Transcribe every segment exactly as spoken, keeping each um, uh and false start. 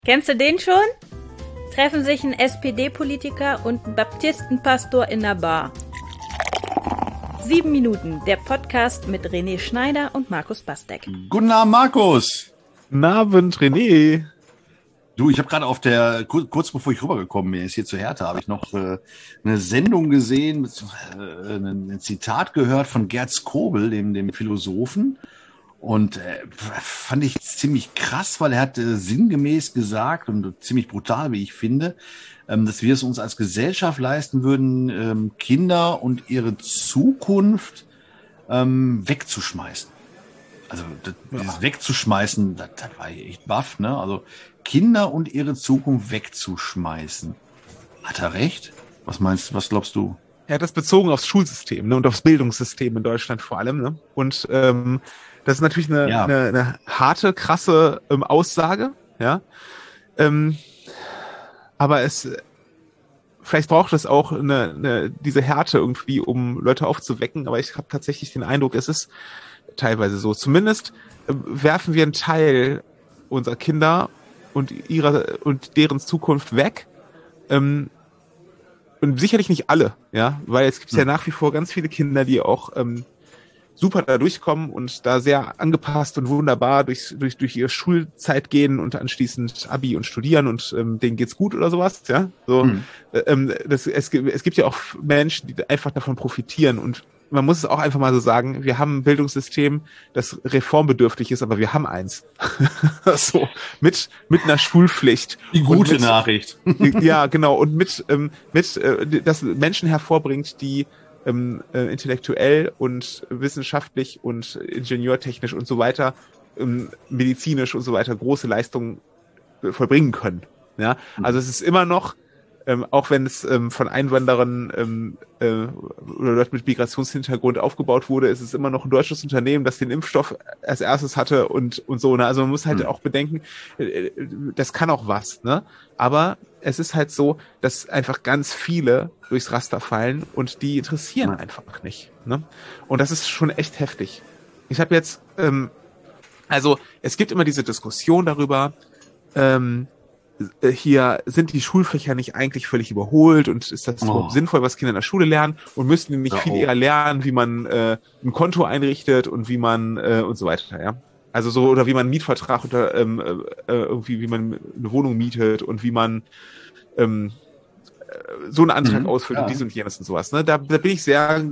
Kennst du den schon? Treffen sich ein S P D-Politiker und ein Baptistenpastor in der Bar. Sieben Minuten, der Podcast mit René Schneider und Markus Bastek. Guten Abend, Markus. Guten Abend, René. Du, ich habe gerade auf der, kurz, kurz bevor ich rübergekommen bin, jetzt hier zu Hertha, habe ich noch äh, eine Sendung gesehen, mit, äh, ein Zitat gehört von Gerd Skobel, dem, dem Philosophen. Und äh, fand ich ziemlich krass, weil er hat äh, sinngemäß gesagt und ziemlich brutal, wie ich finde, ähm, dass wir es uns als Gesellschaft leisten würden, ähm, Kinder und ihre Zukunft ähm, wegzuschmeißen. Also das, ja. dieses Wegzuschmeißen, das, das war echt baff, ne? Also Kinder und ihre Zukunft wegzuschmeißen. Hat er recht? Was meinst du, was glaubst du? Er hat das bezogen aufs Schulsystem, ne, und aufs Bildungssystem in Deutschland vor allem, ne? Und ähm, das ist natürlich eine, ja. eine, eine harte, krasse ähm, Aussage, ja. Ähm, aber es, vielleicht braucht es auch eine, eine, diese Härte irgendwie, um Leute aufzuwecken. Aber ich habe tatsächlich den Eindruck, es ist teilweise so. Zumindest äh, werfen wir einen Teil unserer Kinder und ihrer und deren Zukunft weg. Ähm, und sicherlich nicht alle, ja, weil es gibt hm. ja nach wie vor ganz viele Kinder, die auch ähm, super da durchkommen und da sehr angepasst und wunderbar durch, durch, durch ihre Schulzeit gehen und anschließend Abi und studieren und ähm, denen geht's gut oder sowas, ja. So, mhm. ähm, das, es, es gibt ja auch Menschen, die einfach davon profitieren und man muss es auch einfach mal so sagen, wir haben ein Bildungssystem, das reformbedürftig ist, aber wir haben eins. so, mit, mit einer Schulpflicht. Die gute mit, Nachricht. ja, genau. Und mit, ähm, mit, äh, das Menschen hervorbringt, die ähm, äh, intellektuell und wissenschaftlich und ingenieurtechnisch und so weiter, ähm, medizinisch und so weiter große Leistungen äh, vollbringen können. Ja, also es ist immer noch, ähm, auch wenn es ähm, von Einwanderern ähm, äh, oder Leuten mit Migrationshintergrund aufgebaut wurde, ist es immer noch ein deutsches Unternehmen, das den Impfstoff als erstes hatte und und so. Ne? Also man muss halt mhm. auch bedenken, äh, das kann auch was, ne? Aber es ist halt so, dass einfach ganz viele durchs Raster fallen und die interessieren einfach nicht. Ne? Und das ist schon echt heftig. Ich habe jetzt, ähm, also es gibt immer diese Diskussion darüber, ähm, hier sind die Schulfächer nicht eigentlich völlig überholt und ist das oh. überhaupt sinnvoll, was Kinder in der Schule lernen und müssten die nicht ja, viel oh. eher lernen, wie man äh, ein Konto einrichtet und wie man äh, und so weiter, ja. Also so, oder wie man einen Mietvertrag oder ähm, äh, irgendwie, wie man eine Wohnung mietet und wie man ähm, so einen Antrag mhm, ausfüllt ja. und dies und jenes und sowas. Ne? Da, da bin ich sehr,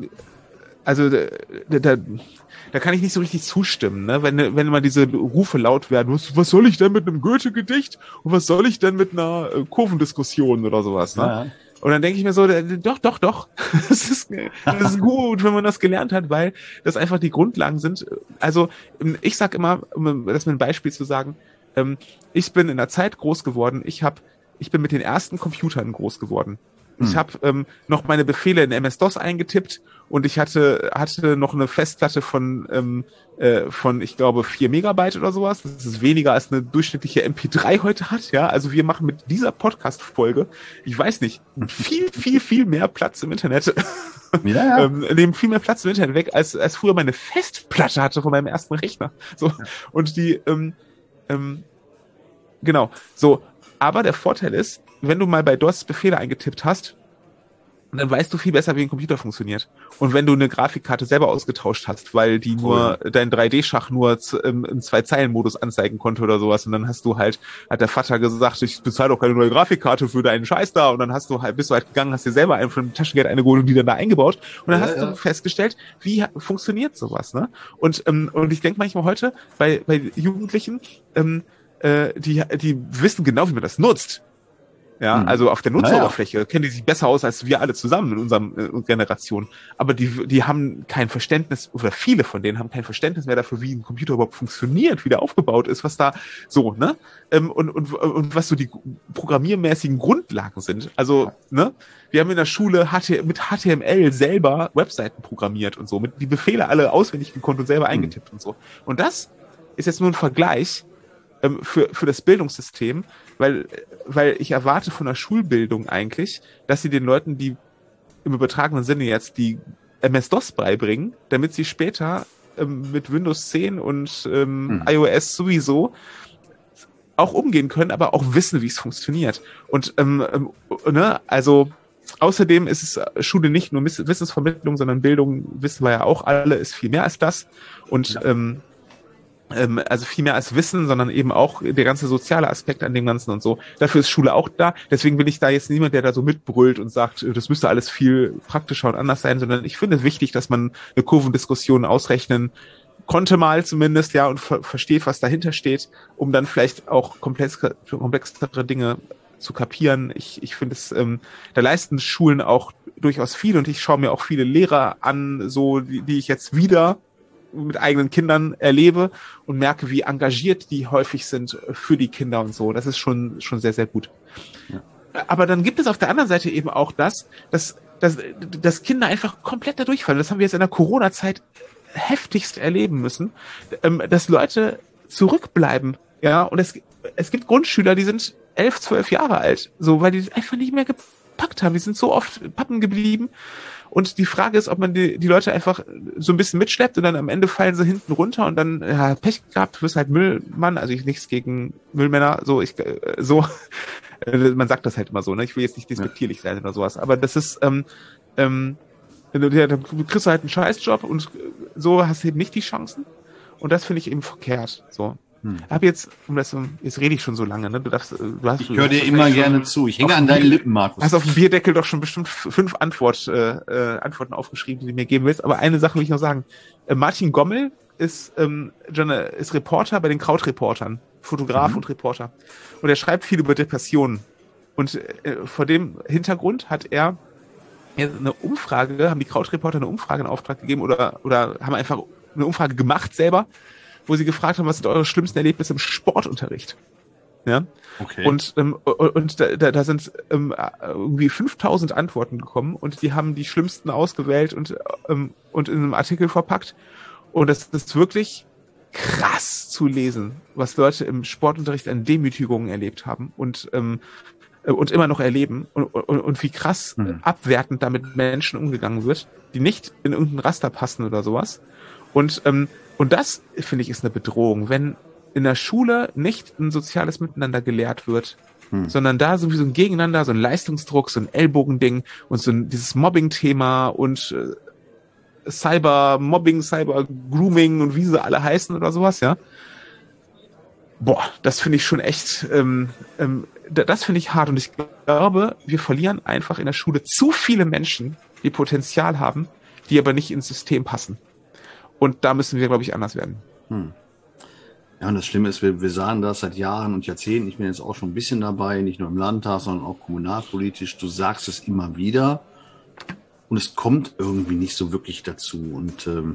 also da, da, da kann ich nicht so richtig zustimmen, ne? Wenn, wenn mal diese Rufe laut werden, was, was soll ich denn mit einem Goethe-Gedicht und was soll ich denn mit einer äh, Kurvendiskussion oder sowas, ne? Ja. Und dann denke ich mir so, doch, doch, doch, das ist, das ist gut, wenn man das gelernt hat, weil das einfach die Grundlagen sind. Also ich sag immer, um das mit einem Beispiel zu sagen, ähm, ich bin in der Zeit groß geworden, ich hab, ich bin mit den ersten Computern groß geworden. Ich habe ähm, noch meine Befehle in M S-DOS eingetippt und ich hatte hatte noch eine Festplatte von ähm, äh, von ich glaube vier Megabyte oder sowas. Das ist weniger als eine durchschnittliche M P drei heute hat. Ja, also wir machen mit dieser Podcast-Folge, ich weiß nicht, viel viel viel mehr Platz im Internet. Ja, ja. ähm, nehmen viel mehr Platz im Internet weg als als früher meine Festplatte hatte von meinem ersten Rechner. So ja. Und die ähm, ähm, genau so. Aber der Vorteil ist, wenn du mal bei DOS Befehle eingetippt hast, dann weißt du viel besser, wie ein Computer funktioniert. Und wenn du eine Grafikkarte selber ausgetauscht hast, weil die nur cool. dein drei D-Schach nur z- im, im Zwei-Zeilen-Modus anzeigen konnte oder sowas, und dann hast du halt, hat der Vater gesagt, ich bezahle doch keine neue Grafikkarte für deinen Scheiß da, und dann hast du halt, bist du halt gegangen, hast dir selber einen von dem Taschengeld eine geholt und die dann da eingebaut, und dann ja, hast ja. du festgestellt, wie funktioniert sowas, ne? Und, ähm, und ich denke manchmal heute, bei, bei Jugendlichen, ähm, äh, die, die wissen genau, wie man das nutzt. Ja, also auf der Nutzeroberfläche naja. kennen die sich besser aus als wir alle zusammen in unserem in Generation. Aber die, die haben kein Verständnis, oder viele von denen haben kein Verständnis mehr dafür, wie ein Computer überhaupt funktioniert, wie der aufgebaut ist, was da so, ne? Ähm, und, und, und was so die programmiermäßigen Grundlagen sind. Also, ne? Wir haben in der Schule H T, mit H T M L selber Webseiten programmiert und so, mit die Befehle alle auswendig gekonnt und selber mhm. eingetippt und so. Und das ist jetzt nur ein Vergleich ähm, für, für das Bildungssystem, weil, weil ich erwarte von der Schulbildung eigentlich, dass sie den Leuten, die im übertragenen Sinne jetzt die M S-DOS beibringen, damit sie später ähm, mit Windows zehn und ähm, hm. iOS sowieso auch umgehen können, aber auch wissen, wie es funktioniert. Und ähm, ähm, ne, also außerdem ist es Schule nicht nur Wissensvermittlung, sondern Bildung, wissen wir ja auch alle, ist viel mehr als das. Und ja. ähm, ähm, also viel mehr als Wissen, sondern eben auch der ganze soziale Aspekt an dem Ganzen und so. Dafür ist Schule auch da. Deswegen bin ich da jetzt niemand, der da so mitbrüllt und sagt, das müsste alles viel praktischer und anders sein, sondern ich finde es wichtig, dass man eine Kurvendiskussion ausrechnen konnte mal zumindest, ja, und ver- versteht, was dahinter steht, um dann vielleicht auch komplex, komplexere Dinge zu kapieren. Ich, ich finde es, ähm, da leisten Schulen auch durchaus viel und ich schaue mir auch viele Lehrer an, so, die, die ich jetzt wieder mit eigenen Kindern erlebe und merke, wie engagiert die häufig sind für die Kinder und so. Das ist schon, schon sehr, sehr gut. Ja. Aber dann gibt es auf der anderen Seite eben auch das, dass, dass, dass Kinder einfach komplett da durchfallen. Das haben wir jetzt in der Corona-Zeit heftigst erleben müssen, dass Leute zurückbleiben, ja, und es, es gibt Grundschüler, die sind elf, zwölf Jahre alt, so, weil die das einfach nicht mehr gepackt haben, die sind so oft pappen geblieben und die Frage ist, ob man die, die Leute einfach so ein bisschen mitschleppt und dann am Ende fallen sie hinten runter und dann, ja, Pech gehabt, du bist halt Müllmann, also ich nichts gegen Müllmänner, so, ich, so, man sagt das halt immer so, ne, ich will jetzt nicht despektierlich sein oder sowas, aber das ist, ähm, ähm, Ja, dann kriegst du halt einen Scheißjob und so hast du eben nicht die Chancen. Und das finde ich eben verkehrt. So. Hm. Hab jetzt, um das, jetzt rede ich schon so lange, ne? Du darfst, du hast, ich höre dir immer gerne zu. Ich hänge an deinen Lippen, Markus. Hast auf dem Bierdeckel doch schon bestimmt fünf Antwort, äh, äh, Antworten aufgeschrieben, die du mir geben willst. Aber eine Sache will ich noch sagen. Äh, Martin Gommel ist, ähm, ist Reporter bei den Krautreportern. Fotograf mhm. und Reporter. Und er schreibt viel über Depressionen. Und äh, vor dem Hintergrund hat er eine Umfrage, haben die Krautreporter eine Umfrage in Auftrag gegeben oder oder haben einfach eine Umfrage gemacht selber, wo sie gefragt haben, was sind eure schlimmsten Erlebnisse im Sportunterricht? Ja. Okay. Und ähm, und da, da sind ähm, irgendwie fünftausend Antworten gekommen und die haben die schlimmsten ausgewählt und ähm, und in einem Artikel verpackt. Und das ist wirklich krass zu lesen, was Leute im Sportunterricht an Demütigungen erlebt haben und ähm, und immer noch erleben und, und, und wie krass mhm. abwertend da mit Menschen umgegangen wird, die nicht in irgendein Raster passen oder sowas. Und ähm, und das, finde ich, ist eine Bedrohung, wenn in der Schule nicht ein soziales Miteinander gelehrt wird, mhm. sondern da sowieso ein Gegeneinander, so ein Leistungsdruck, so ein Ellbogending und so ein, dieses Mobbing-Thema und äh, Cyber-Mobbing, Cyber-Grooming und wie sie alle heißen oder sowas, ja. Boah, das finde ich schon echt, ähm, ähm, das finde ich hart und ich glaube, wir verlieren einfach in der Schule zu viele Menschen, die Potenzial haben, die aber nicht ins System passen. Und da müssen wir, glaube ich, anders werden. Hm. Ja, und das Schlimme ist, wir, wir sagen das seit Jahren und Jahrzehnten, ich bin jetzt auch schon ein bisschen dabei, nicht nur im Landtag, sondern auch kommunalpolitisch, du sagst es immer wieder und es kommt irgendwie nicht so wirklich dazu und ähm,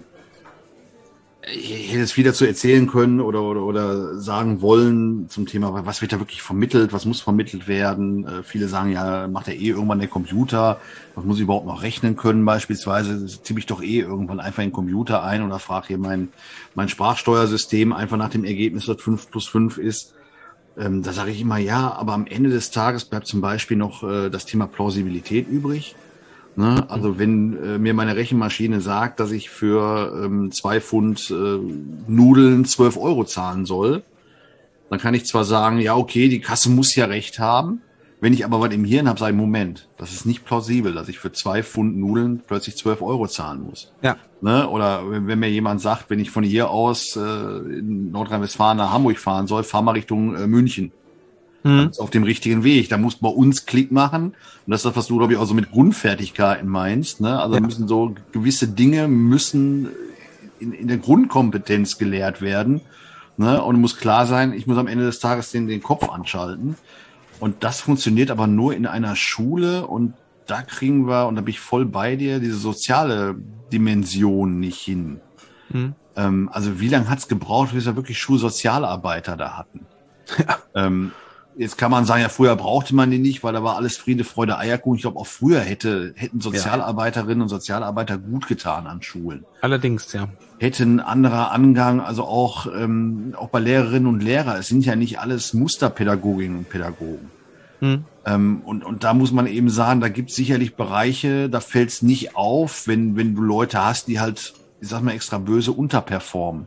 ich hätte es viel dazu erzählen können oder, oder, oder sagen wollen zum Thema, was wird da wirklich vermittelt, was muss vermittelt werden. Äh, viele sagen, ja, macht er eh irgendwann der Computer, was muss ich überhaupt noch rechnen können beispielsweise, tippe ich doch eh irgendwann einfach in den Computer ein oder frage hier mein, mein Sprachsteuersystem einfach nach dem Ergebnis, was fünf plus fünf ist. Ähm, da sage ich immer, ja, aber am Ende des Tages bleibt zum Beispiel noch äh, das Thema Plausibilität übrig. Ne? Also wenn äh, mir meine Rechenmaschine sagt, dass ich für ähm, zwei Pfund äh, Nudeln zwölf Euro zahlen soll, dann kann ich zwar sagen, ja okay, die Kasse muss ja recht haben. Wenn ich aber was im Hirn habe, sage ich, Moment, das ist nicht plausibel, dass ich für zwei Pfund Nudeln plötzlich zwölf Euro zahlen muss. Ja. Ne? Oder wenn, wenn mir jemand sagt, wenn ich von hier aus äh, in Nordrhein-Westfalen nach Hamburg fahren soll, fahr mal Richtung äh, München. Mhm. Auf dem richtigen Weg. Da muss bei uns Klick machen. Und das ist das, was du, glaube ich, auch so mit Grundfertigkeiten meinst. Ne? Also ja. müssen so gewisse Dinge müssen in, in der Grundkompetenz gelehrt werden. Ne? Und muss klar sein, ich muss am Ende des Tages den, den Kopf anschalten. Und das funktioniert aber nur in einer Schule. Und da kriegen wir, und da bin ich voll bei dir, diese soziale Dimension nicht hin. Mhm. Ähm, also wie lange hat es gebraucht, bis wir wirklich Schulsozialarbeiter da hatten? Ja. Ähm, Jetzt kann man sagen, ja, früher brauchte man die nicht, weil da war alles Friede, Freude, Eierkuchen. Ich glaube, auch früher hätte, hätten Sozialarbeiterinnen und Sozialarbeiter gut getan an Schulen. Allerdings, ja. Hätte ein anderer Angang, also auch, ähm, auch bei Lehrerinnen und Lehrern. Es sind ja nicht alles Musterpädagoginnen und Pädagogen. Hm. Ähm, und, und da muss man eben sagen, da gibt es sicherlich Bereiche, da fällt es nicht auf, wenn, wenn du Leute hast, die halt, ich sag mal extra böse, unterperformen.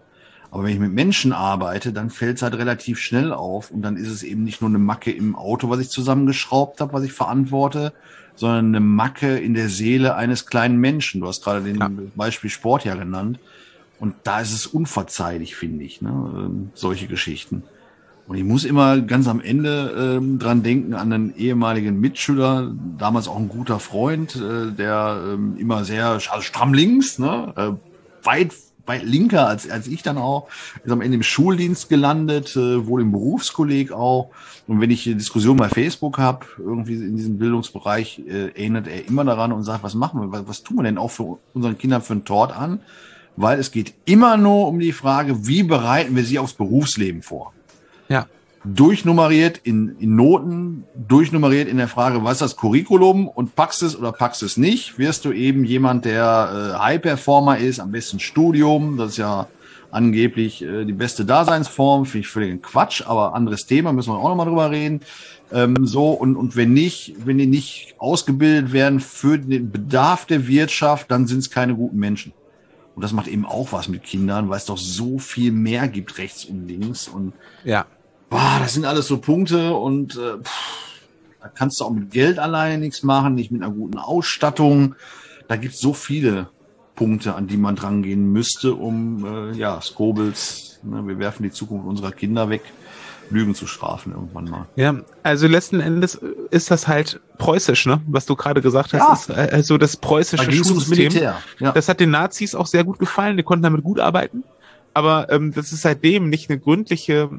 Aber wenn ich mit Menschen arbeite, dann fällt es halt relativ schnell auf und dann ist es eben nicht nur eine Macke im Auto, was ich zusammengeschraubt habe, was ich verantworte, sondern eine Macke in der Seele eines kleinen Menschen. Du hast gerade den ja. Beispiel Sport ja genannt. Und da ist es unverzeihlich, finde ich, ne? Ähm, solche Geschichten. Und ich muss immer ganz am Ende ähm, dran denken an einen ehemaligen Mitschüler, damals auch ein guter Freund, äh, der ähm, immer sehr also stramm links, ne? äh, weit weit linker als als ich dann auch, ist am Ende im Schuldienst gelandet, äh, wohl im Berufskolleg auch. Und wenn ich eine Diskussion bei Facebook habe, irgendwie in diesem Bildungsbereich, äh, erinnert er immer daran und sagt, was machen wir, was, was tun wir denn auch für unseren Kindern für einen Tort an? Weil es geht immer nur um die Frage, wie bereiten wir sie aufs Berufsleben vor? Ja. Durchnummeriert in, in Noten, durchnummeriert in der Frage, was ist das Curriculum und packst es oder packst es nicht, wirst du eben jemand, der äh, High-Performer ist, am besten Studium, das ist ja angeblich äh, die beste Daseinsform, finde ich völligen Quatsch, aber anderes Thema, müssen wir auch nochmal drüber reden. Ähm, so, und, und wenn nicht, wenn die nicht ausgebildet werden für den Bedarf der Wirtschaft, dann sind es keine guten Menschen. Und das macht eben auch was mit Kindern, weil es doch so viel mehr gibt rechts und links. Und ja, boah, das sind alles so Punkte und äh, pff, da kannst du auch mit Geld alleine nichts machen, nicht mit einer guten Ausstattung. Da gibt es so viele Punkte, an die man drangehen müsste, um äh, ja Skobels, ne, wir werfen die Zukunft unserer Kinder weg, Lügen zu strafen irgendwann mal. Ja, also letzten Endes ist das halt preußisch, ne? Was du gerade gesagt hast, ja. ist also das preußische da Schulsystem. Ja. Das hat den Nazis auch sehr gut gefallen, die konnten damit gut arbeiten. Aber ähm, das ist seitdem nicht eine gründliche,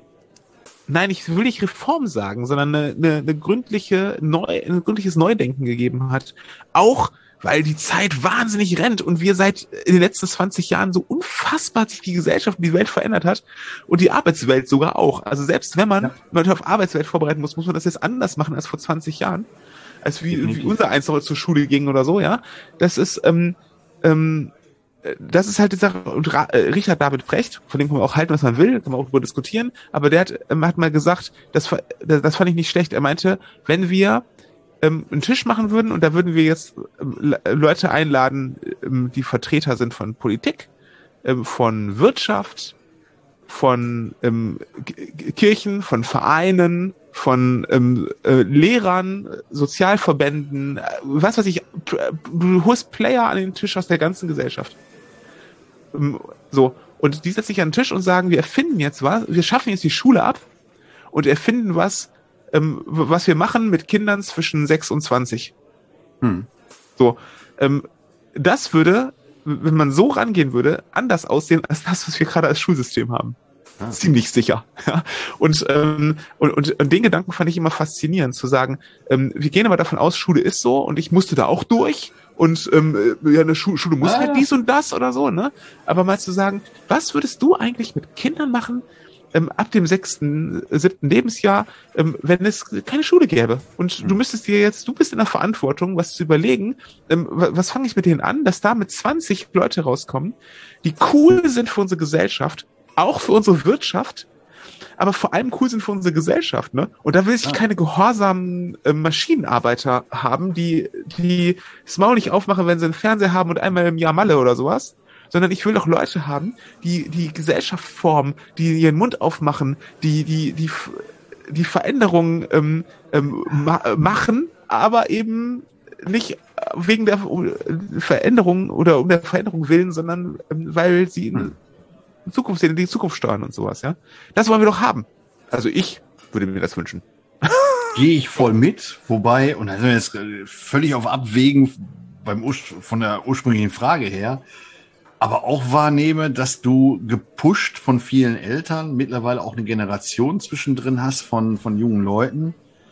nein, ich will nicht Reform sagen, sondern eine, eine, eine gründliche Neu, ein gründliches Neudenken gegeben hat. Auch weil die Zeit wahnsinnig rennt und wir seit in den letzten zwanzig Jahren so unfassbar sich die Gesellschaft und die Welt verändert hat und die Arbeitswelt sogar auch. Also selbst wenn man ja. Leute auf Arbeitswelt vorbereiten muss, muss man das jetzt anders machen als vor zwanzig Jahren, als wie, wie unser eins noch zur Schule ging oder so, ja. Das ist, ähm, ähm, das ist halt die Sache. Und Ra- äh, Richard David Precht, von dem kann man auch halten, was man will, kann man auch darüber diskutieren, aber der hat, ähm, hat mal gesagt, das, das fand ich nicht schlecht. Er meinte, wenn wir ähm, einen Tisch machen würden und da würden wir jetzt ähm, Leute einladen, ähm, die Vertreter sind von Politik, ähm, von Wirtschaft, von ähm, G- Kirchen, von Vereinen, von ähm, äh, Lehrern, Sozialverbänden, äh, was weiß ich, du holst Player an den Tisch aus der ganzen Gesellschaft. Ähm, so, und die setzen sich an den Tisch und sagen, wir erfinden jetzt was, wir schaffen jetzt die Schule ab und erfinden was, ähm, was wir machen mit Kindern zwischen sechs und zwanzig. Hm. So, ähm, das würde, wenn man so rangehen würde, anders aussehen als das, was wir gerade als Schulsystem haben. Ah. Ziemlich sicher. Ja. Und, ähm, und, und, und den Gedanken fand ich immer faszinierend, zu sagen, ähm, wir gehen aber davon aus, Schule ist so und ich musste da auch durch und ähm, ja, eine Schu- Schule muss ah. halt dies und das oder so, ne? Aber mal zu sagen, was würdest du eigentlich mit Kindern machen, ähm, ab dem sechsten, siebten Lebensjahr, ähm, wenn es keine Schule gäbe? Und mhm. du müsstest dir jetzt, du bist in der Verantwortung, was zu überlegen, ähm, was fange ich mit denen an, dass da mit zwanzig Leute rauskommen, die cool sind für unsere Gesellschaft, auch für unsere Wirtschaft, aber vor allem cool sind für unsere Gesellschaft, ne? Und da will ich keine gehorsamen äh, Maschinenarbeiter haben, die die das Maul nicht aufmachen, wenn sie einen Fernseher haben und einmal im Jahr Malle oder sowas, sondern ich will doch Leute haben, die die Gesellschaft formen, die ihren Mund aufmachen, die die die die Veränderungen ähm, ähm, ma- machen, aber eben nicht wegen der Veränderung oder um der Veränderung willen, sondern ähm, weil sie hm. Zukunft sehen, die Zukunft steuern und sowas, ja. Das wollen wir doch haben. Also ich würde mir das wünschen. Gehe ich voll mit, wobei, und da sind wir jetzt völlig auf Abwägen beim Ur- von der ursprünglichen Frage her, aber auch wahrnehme, dass du gepusht von vielen Eltern mittlerweile auch eine Generation zwischendrin hast von, von jungen Leuten.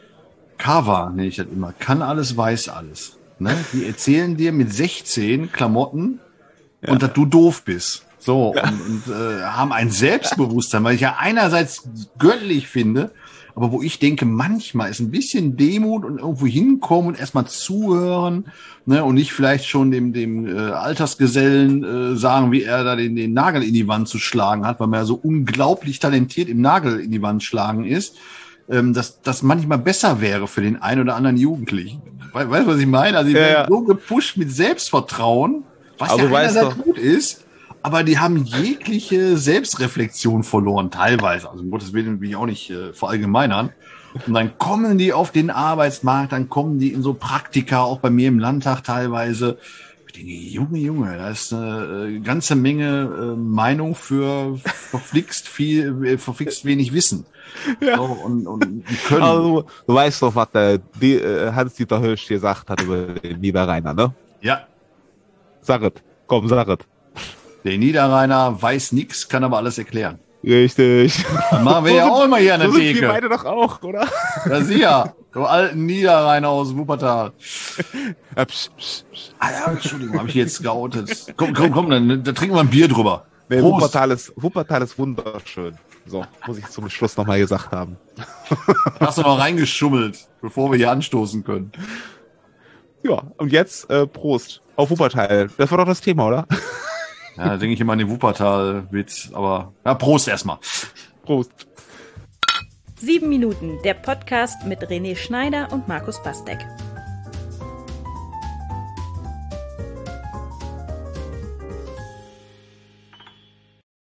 Kava nenne ich das immer. Kann alles, weiß alles. Ne? Die erzählen dir mit sechzehn Klamotten ja. und dass du doof bist. So, ja. und, und äh, haben ein Selbstbewusstsein, weil ich ja einerseits göttlich finde, aber wo ich denke, manchmal ist ein bisschen Demut und irgendwo hinkommen und erstmal zuhören, ne, und nicht vielleicht schon dem dem äh, Altersgesellen äh, sagen, wie er da den, den Nagel in die Wand zu schlagen hat, weil man ja so unglaublich talentiert im Nagel in die Wand schlagen ist, ähm, dass das manchmal besser wäre für den einen oder anderen Jugendlichen. We- weißt du, was ich meine? Also ich ja, bin ja. so gepusht mit Selbstvertrauen, was aber ja einerseits doch. gut ist, aber die haben jegliche Selbstreflexion verloren, teilweise. Also um Gottes Willen will ich auch nicht äh, verallgemeinern. Und dann kommen die auf den Arbeitsmarkt, dann kommen die in so Praktika, auch bei mir im Landtag teilweise. Ich denke, Junge, Junge, da ist eine äh, ganze Menge äh, Meinung für verflixt viel, äh, verflixt wenig Wissen. Ja. So, und, und die können. Also, du weißt doch, was der die, äh, Hans-Dieter Hirsch gesagt hat über den Niederrheiner, ne? Ja, Sag es. Komm, sag es. der Niederrheiner weiß nichts, kann aber alles erklären. Richtig. Dann machen wir ja auch immer hier eine so sind wir Theke. beide doch auch, oder? Ja, sicher. Du alten Niederrheiner aus Wuppertal. Ja, psch, psch, psch. Ah ja, Entschuldigung, habe ich jetzt geoutet. Komm, komm, komm, dann, dann trinken wir ein Bier drüber. Nee, Prost. Wuppertal ist, Wuppertal ist wunderschön. So, muss ich zum Schluss nochmal gesagt haben. Hast du noch reingeschummelt, bevor wir hier anstoßen können. Ja, und jetzt äh, Prost auf Wuppertal. Das war doch das Thema, oder? Ja, da denke ich immer an den Wuppertal-Witz, aber ja, Prost erstmal. Prost. Sieben Minuten, der Podcast mit René Schneider und Markus Bastek.